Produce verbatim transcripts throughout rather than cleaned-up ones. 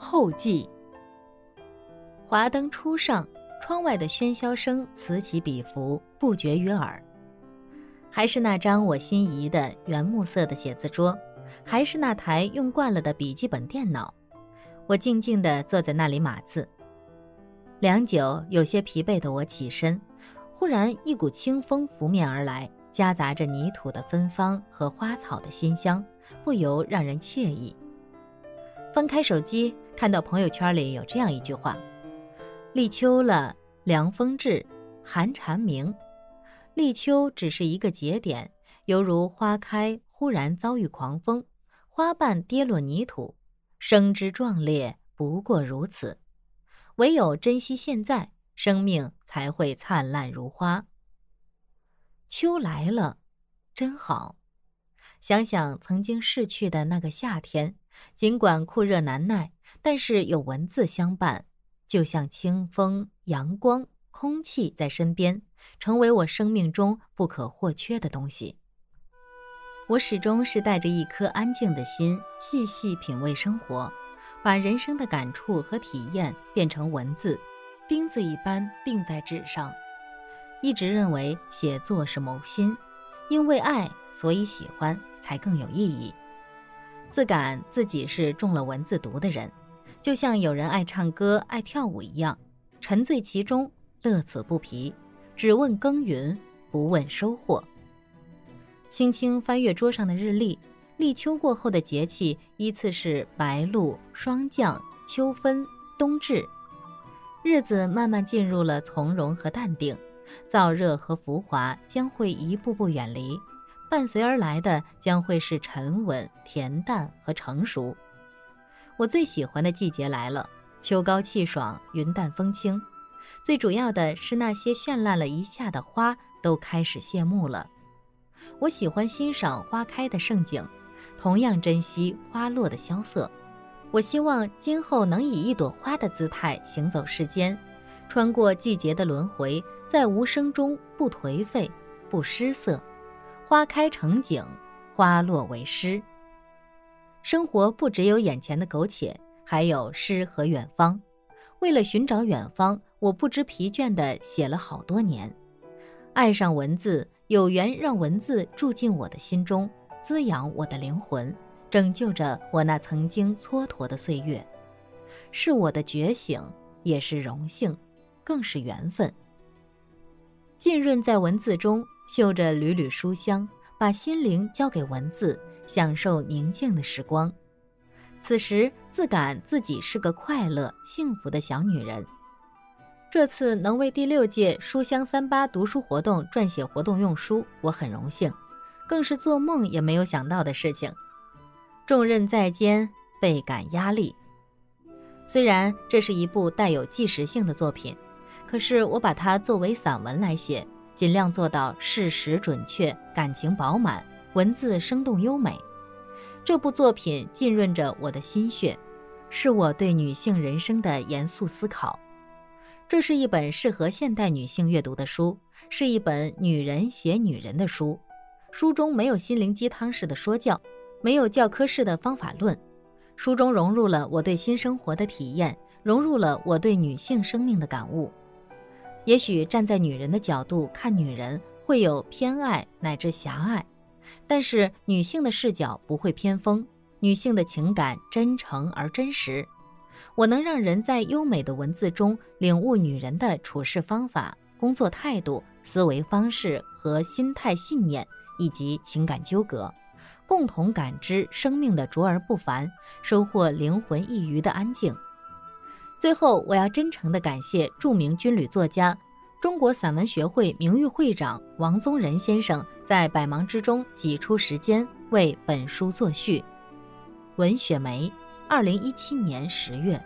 后记。华灯初上，窗外的喧嚣声此起彼伏，不绝于耳。还是那张我心仪的原木色的写字桌，还是那台用惯了的笔记本电脑。我静静地坐在那里码字。良久，有些疲惫的我起身，忽然一股清风拂面而来，夹杂着泥土的芬芳和花草的馨香，不由让人惬意。翻开手机，看到朋友圈里有这样一句话：立秋了，凉风至，寒蝉鸣。立秋只是一个节点，犹如花开忽然遭遇狂风，花瓣跌落泥土，生之壮烈不过如此。唯有珍惜现在，生命才会灿烂如花。秋来了，真好。想想曾经逝去的那个夏天，尽管酷热难耐，但是有文字相伴，就像清风、阳光、空气在身边，成为我生命中不可或缺的东西。我始终是带着一颗安静的心，细细品味生活，把人生的感触和体验变成文字，钉子一般钉在纸上。一直认为写作是谋心，因为爱，所以喜欢才更有意义。自感自己是中了文字毒的人，就像有人爱唱歌爱跳舞一样，沉醉其中，乐此不疲，只问耕耘，不问收获。轻轻翻阅桌上的日历，立秋过后的节气依次是白露、霜降、秋分、冬至。日子慢慢进入了从容和淡定，燥热和浮华将会一步步远离，伴随而来的将会是沉稳、恬淡和成熟。我最喜欢的季节来了，秋高气爽，云淡风轻。最主要的是那些绚烂了一下的花都开始谢幕了。我喜欢欣赏花开的盛景，同样珍惜花落的萧瑟。我希望今后能以一朵花的姿态行走世间，穿过季节的轮回，在无声中不颓废，不失色。花开成景，花落为诗。生活不只有眼前的苟且，还有诗和远方。为了寻找远方，我不知疲倦地写了好多年。爱上文字，有缘让文字住进我的心中，滋养我的灵魂，拯救着我那曾经蹉跎的岁月。是我的觉醒，也是荣幸，更是缘分。浸润在文字中，嗅着缕缕书香，把心灵交给文字，享受宁静的时光。此时自感自己是个快乐幸福的小女人。这次能为第六届书香三八读书活动撰写活动用书，我很荣幸，更是做梦也没有想到的事情。重任在肩，倍感压力。虽然这是一部带有纪实性的作品，可是我把它作为散文来写，尽量做到事实准确，感情饱满，文字生动优美。这部作品浸润着我的心血，是我对女性人生的严肃思考。这是一本适合现代女性阅读的书，是一本女人写女人的书。书中没有心灵鸡汤式的说教，没有教科式的方法论，书中融入了我对新生活的体验，融入了我对女性生命的感悟。也许站在女人的角度看女人，会有偏爱乃至狭隘，但是女性的视角不会偏锋，女性的情感真诚而真实。我能让人在优美的文字中领悟女人的处事方法、工作态度、思维方式和心态信念，以及情感纠葛，共同感知生命的卓而不凡，收获灵魂一隅的安静。最后，我要真诚地感谢著名军旅作家、中国散文学会名誉会长王宗仁先生在百忙之中挤出时间为本书作序。文雪梅，二零一七年十月。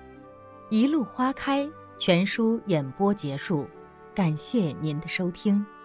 一路花开，全书演播结束，感谢您的收听。